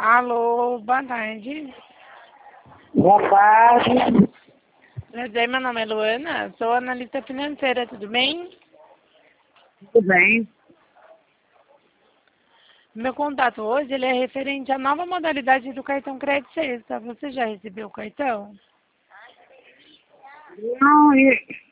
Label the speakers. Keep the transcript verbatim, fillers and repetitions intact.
Speaker 1: Alô, boa tarde.
Speaker 2: Boa tarde.
Speaker 1: Prazer, meu nome é Luana, sou analista financeira, tudo bem?
Speaker 2: Tudo bem?
Speaker 1: Meu contato hoje ele é referente à nova modalidade do cartão crédito sexta. Você já recebeu o cartão?
Speaker 2: Não, e